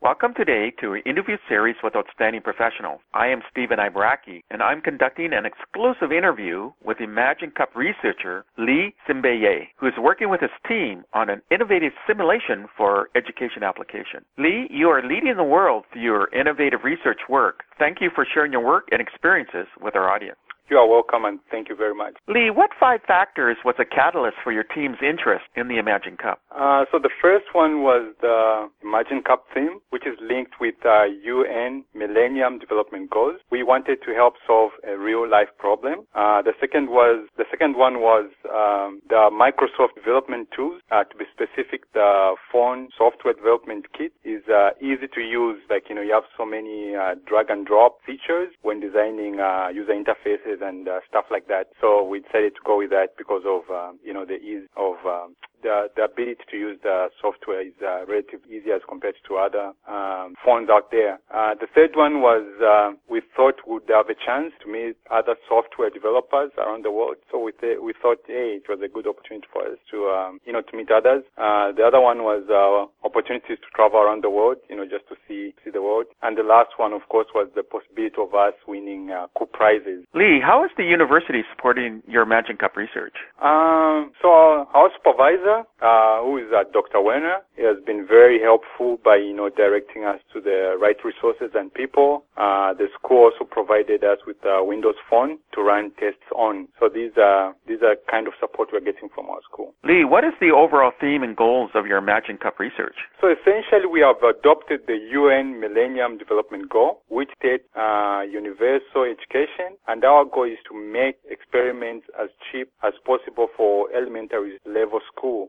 Welcome today to an interview series with outstanding professionals. I am Stephen Ibaraki, and I'm conducting an exclusive interview with Imagine Cup researcher Lee Simbeye, who is working with his team on an innovative simulation for education application. Lee, you are leading the world through your innovative research work. Thank you for sharing your work and experiences with our audience. You are welcome, and thank you very much. Lee, what 5 factors was a catalyst for your team's interest in the Imagine Cup? So the first one was the Imagine Cup theme, which is linked with UN Millennium Development Goals. We wanted to help solve a real-life problem. The second one was the Microsoft development tools. To be specific, the phone software development kit is easy to use. You have so many drag and drop features when designing user interfaces and stuff like that. So we decided to go with that because of the ease of the ability to use the software is relatively easy as compared to other phones out there. The third one was we thought we'd have a chance to meet other software developers around the world. So we thought, hey, it was a good opportunity for us to meet others. The other one was opportunities to travel around the world, just to see the world. And the last one, of course, was the possibility of us winning cool prizes. Lee, how is the university supporting your Imagine Cup research? So our supervisor, who is Dr. Werner, he has been very helpful by, directing us to the right resources and people. The school also provided us with a Windows Phone to run tests on. So these are kind of support we're getting from our school. Lee, what is the overall theme and goals of your Imagine Cup research? So essentially, we have adopted the UN Millennium Development Goal, which states universal education, and our goal is to make experiments as cheap as possible for elementary level school.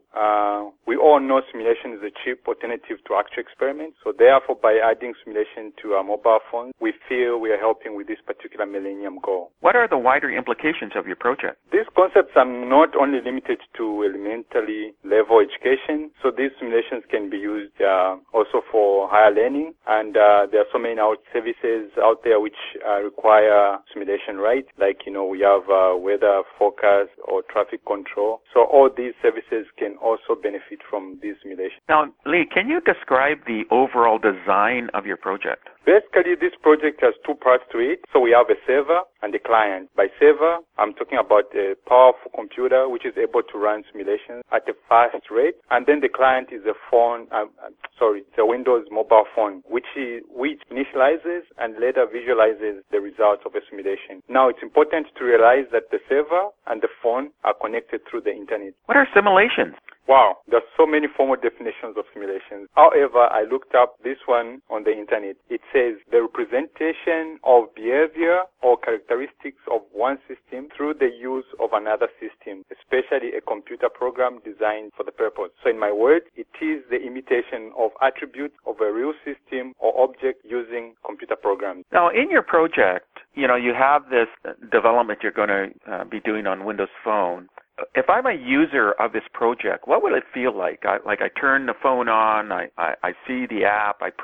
We all know simulation is a cheap alternative to actual experiments, so therefore by adding simulation to our mobile phones, we feel we are helping with this particular Millennium Goal. What are the wider implications of your project? These concepts are not only limited to elementary level education, so these simulations can be used also for higher learning, and there are so many services out there which require simulation, right? We have weather forecast or traffic control. So all these services can also benefit from this simulation. Now, Lee, can you describe the overall design of your project? Basically, this project has 2 parts to it. So we have a server and a client. By server, I'm talking about a powerful computer which is able to run simulations at a fast rate. And then the client is a phone, it's a Windows mobile phone, which initializes and later visualizes the results of a simulation. Now, it's important to realize that the server and the phone are connected through the internet. What are simulations? Wow, there's so many formal definitions of simulations. However, I looked up this one on the internet. It says the representation of behavior or characteristics of one system through the use of another system, especially a computer program designed for the purpose. So in my words, it is the imitation of attributes of a real system or object using computer programs. Now, in your project, you have this development you're going to be doing on Windows Phone. If I'm a user of this project, what will it feel like? I turn the phone on, I see the app, I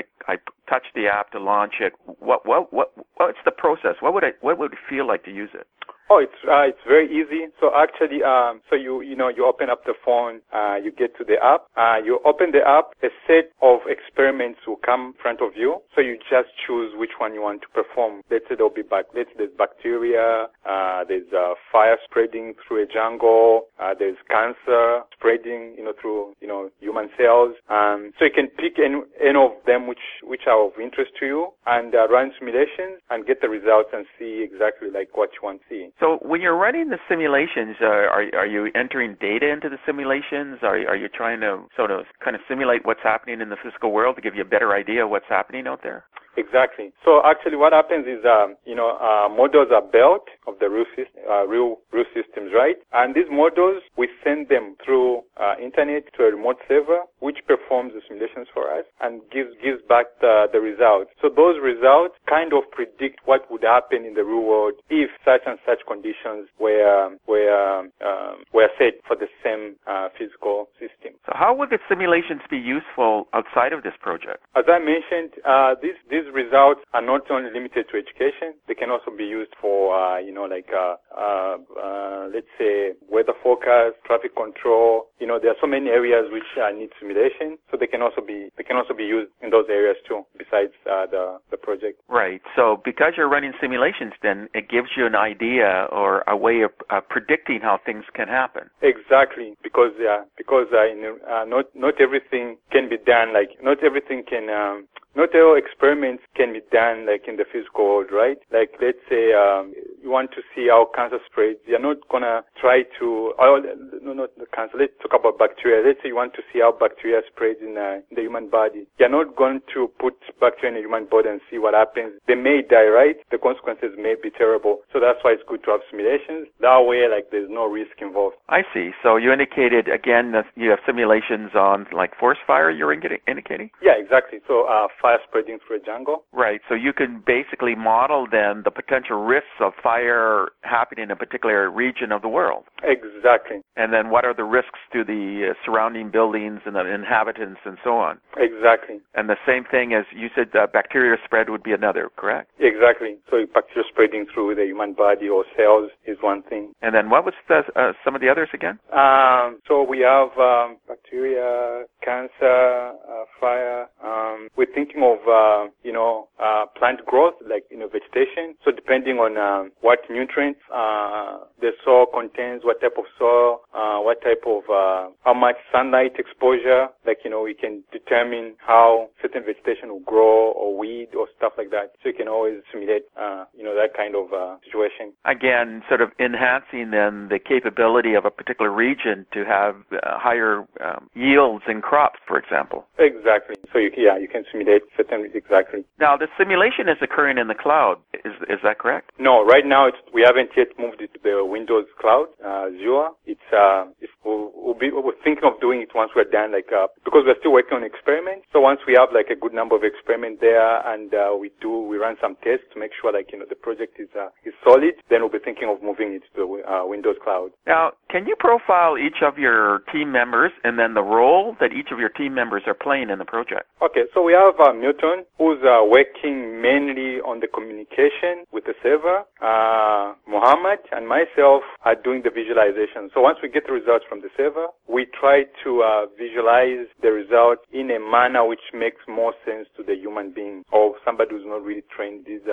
touch the app to launch it. What's the process? What would it feel like to use it? Oh, it's very easy. So actually, you open up the phone, you get to the app, you open the app, a set of experiments will come in front of you. So you just choose which one you want to perform. Let's say there's bacteria, there's fire spreading through a jungle, there's cancer spreading, through human cells. So you can pick any of them which are of interest to you and run simulations and get the results and see exactly what you want to see. So when you're running the simulations, are you entering data into the simulations? Are you trying to sort of kind of simulate what's happening in the physical world to give you a better idea of what's happening out there? Exactly. So actually what happens is, models are built of the real systems, right? And these models, we send them through internet to a remote server, which performs the simulations for us and gives back the results. So those results kind of predict what would happen in the real world if such and such conditions were set for the same physical system. So how would the simulations be useful outside of this project? As I mentioned, these these results are not only limited to education. They can also be used for, let's say, weather forecast, traffic control. There are so many areas which need simulation, so they can also be used in those areas too, besides the project. Right. So because you're running simulations, then it gives you an idea or a way of predicting how things can happen. Exactly, because not everything can be done. Not all experiments can be done like in the physical world, right? Like, let's say you want to see how cancer spreads. You're not gonna try to. Not the cancer. Let's talk about bacteria. Let's say you want to see how bacteria spreads in the human body. You're not going to put bacteria in the human body and see what happens. They may die, right? The consequences may be terrible. So that's why it's good to have simulations. That way, there's no risk involved. I see. So you indicated again that you have simulations on like forest fire. You're indicating? Yeah, exactly. So fire spreading through a jungle. Right. So you can basically model then the potential risks of fire happening in a particular region of the world. Exactly. And then what are the risks to the surrounding buildings and the inhabitants and so on? Exactly. And the same thing as you said, bacteria spread would be another, correct? Exactly. So bacteria spreading through the human body or cells is one thing. And then what was some of the others again? So we have bacteria, cancer, fire. We're thinking of plant growth, like vegetation. So depending on what nutrients the soil contains, what type of soil, what type of how much sunlight exposure, we can determine how certain vegetation will grow or weed or stuff like that. So you can always simulate that kind of situation. Again, sort of enhancing then the capability of a particular region to have higher yields in crops, for example. Exactly. So you can simulate certain exactly. Now, the simulation is occurring in the cloud. Is that correct? No, right now we haven't yet moved it to the Windows cloud, Azure. We're thinking of doing it once we're done, because we're still working on experiments. So once we have a good number of experiments there, and we run some tests to make sure the project is solid, then we'll be thinking of moving it to the Windows cloud. Now, can you profile each of your team members and then the role that each of your team members are playing in the project? Okay, so we have Milton, who's working mainly on the communication with the server. Mohammed and myself are doing the visualization. So once we get the results from the server, we try to visualize the results in a manner which makes more sense to the human being or somebody who's not really trained these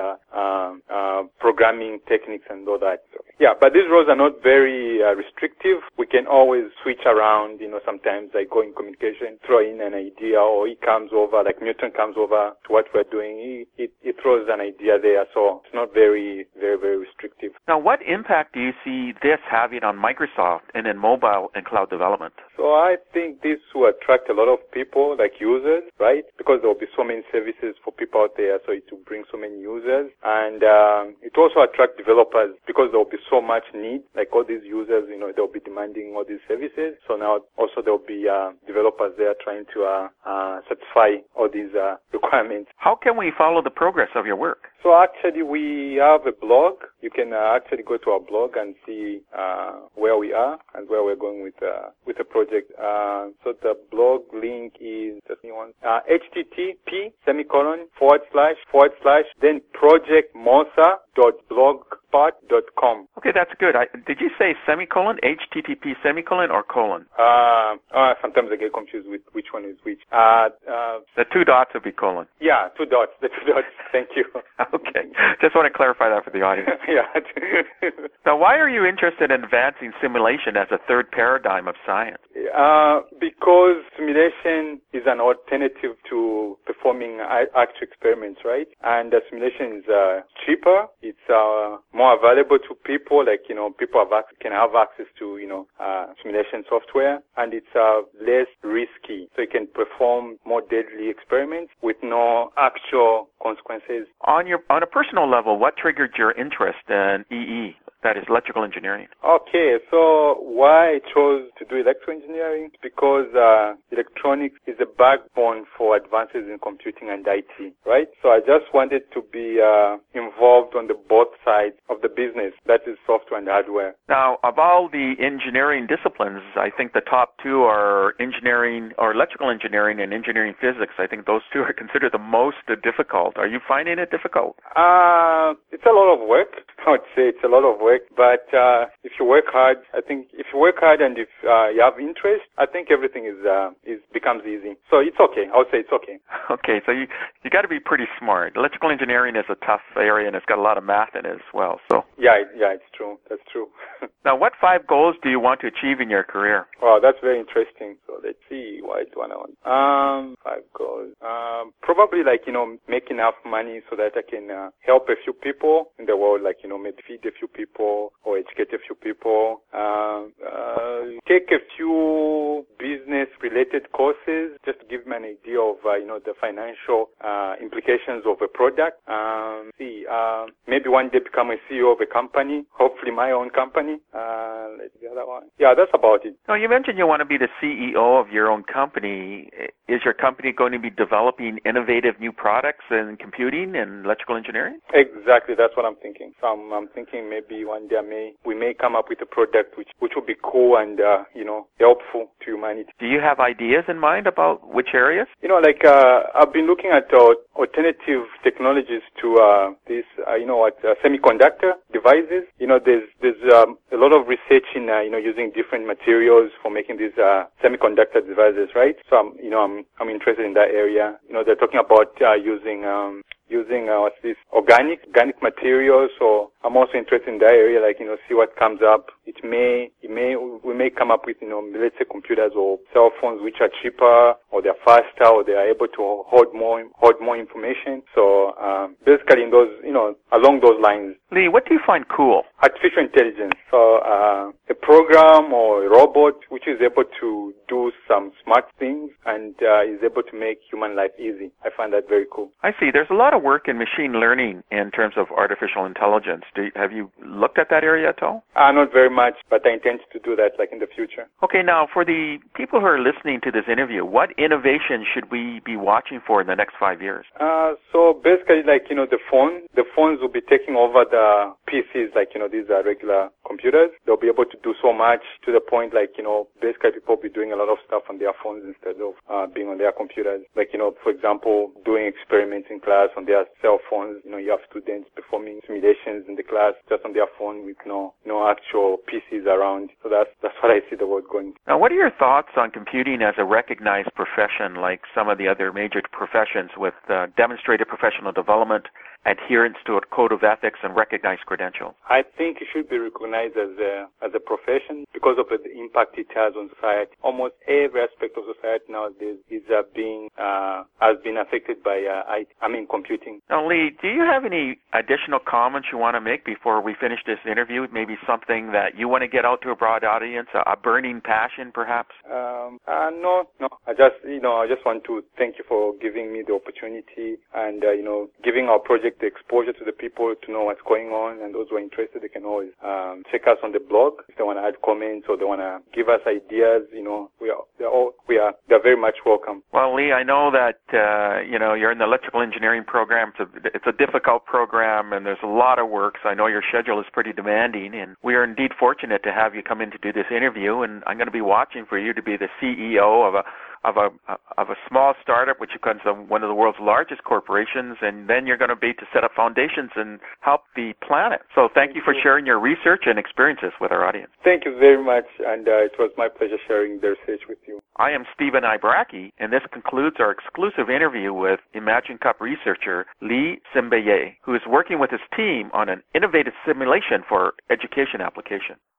programming techniques and all that. So, yeah, but these roles are not very restrictive. We can always switch around, sometimes go in communication, throw in an idea, or he comes over, Newton comes over to what we're doing. He throws an idea there, so it's not very, very, very restrictive. Now, what impact do you see this having on Microsoft and in mobile and cloud development? So I think this will attract a lot of people, users, right? Because there will be so many services for people out there, so it will bring so many users. And it also attract developers because there will be so much need, all these users, they'll be demanding all these services. So now also there will be developers there trying to satisfy all these requirements. How can we follow the progress of your work? So actually we have a blog. You can actually go to our blog and see where we are and where we're going with the project. So the blog link is http:// then projectmosa.blogspot.com. Okay, that's good. Did you say semicolon, http semicolon or colon? Sometimes I get confused with which one is which. The two dots would be colon. Yeah, two dots. The two dots. Thank you. Okay. Just want to clarify that for the audience. Yeah. Now, why are you interested in advancing simulation as a third paradigm of science? Because simulation is an alternative to performing actual experiments, right? And simulation is cheaper. It's more available to people. People can have access to simulation software, and it's less risky. So you can perform more deadly experiments with no actual consequences. On a personal level, what triggered your interest in EE? that is electrical engineering. Okay, so why I chose to do electrical engineering? Because electronics is the backbone for advances in computing and IT, right? So I just wanted to be involved on the both sides of the business, that is software and hardware. Now, of all the engineering disciplines, I think the top two are engineering or electrical engineering and engineering physics. I think those two are considered the most difficult. Are you finding it difficult? It's a lot of work. I would say it's a lot of work, but if you work hard, I think if you work hard and if you have interest, I think everything becomes easy. So it's okay. I would say it's okay. Okay, so you got to be pretty smart. Electrical engineering is a tough area and it's got a lot of math in it as well. So yeah, it's true. That's true. Now, what 5 goals do you want to achieve in your career? Wow, that's very interesting. So let's see, what do I want? 5 goals. Probably make enough money so that I can help a few people in the world, maybe feed a few people or educate a few people. Take a few business-related courses just to give me an idea of, the financial implications of a product. Maybe one day become a CEO of a company, hopefully my own company. Let's do the other one. Yeah, that's about it. Now, you mentioned you want to be the CEO of your own company. Is your company going to be developing innovative new products in computing and electrical engineering? Exactly, that's what I'm thinking. So I'm thinking maybe one day we may come up with a product which will be cool and helpful to humanity. Do you have ideas in mind about which areas? I've been looking at alternative technologies to semiconductor devices. There's a lot of research in using different materials for making these semiconductor devices, right? So I'm interested in that area. They're talking about using organic materials. So I'm also interested in that area, see what comes up. We may come up with, let's say computers or cell phones which are cheaper or they're faster or they are able to hold more information. So, basically in those, along those lines. Lee, what do you find cool? Artificial intelligence. So, a program or a robot which is able to do some smart things and is able to make human life easy. I find that very cool. I see. There's a lot of work in machine learning in terms of artificial intelligence. Have you looked at that area at all? Not very much, but I intend to do that in the future. Okay, now for the people who are listening to this interview, what innovation should we be watching for in the next 5 years? So basically, the phones will be taking over the PCs, these are regular computers. They'll be able to do so much to the point, basically people will be doing a lot of stuff on their phones instead of being on their computers. For example, doing experiments in class on their cell phones. You have students performing simulations in the class just on their phone with no actual PCs around. So that's what I see the world going. Now, what are your thoughts on computing as a recognized profession like some of the other major professions with demonstrated professional development, adherence to a code of ethics, and recognized credentials? I think it should be recognized as a profession because of the impact it has on society. Almost every aspect of society nowadays has been affected by computing. Now, Lee, do you have any additional comments you want to make before we finish this interview? Maybe something that you want to get out to a broad audience, a burning passion, perhaps? No. I just want to thank you for giving me the opportunity and giving our project the exposure to the people to know what's going on. And those who are interested, they can always check us on the blog if they want to add comments or they want to give us ideas. They're very much welcome. Well, Lee, I know that you're in the electrical engineering program. It's a difficult program, and there's a lot of work. So I know your schedule is pretty demanding, and we are indeed fortunate to have you come in to do this interview. And I'm going to be watching for you to be the CEO of a small startup, which becomes one of the world's largest corporations, and then you're going to be to set up foundations and help the planet. So thank you for sharing your research and experiences with our audience. Thank you very much, and it was my pleasure sharing the research with you. I am Stephen Ibaraki, and this concludes our exclusive interview with Imagine Cup researcher Lee Simbeye, who is working with his team on an innovative simulation for education application.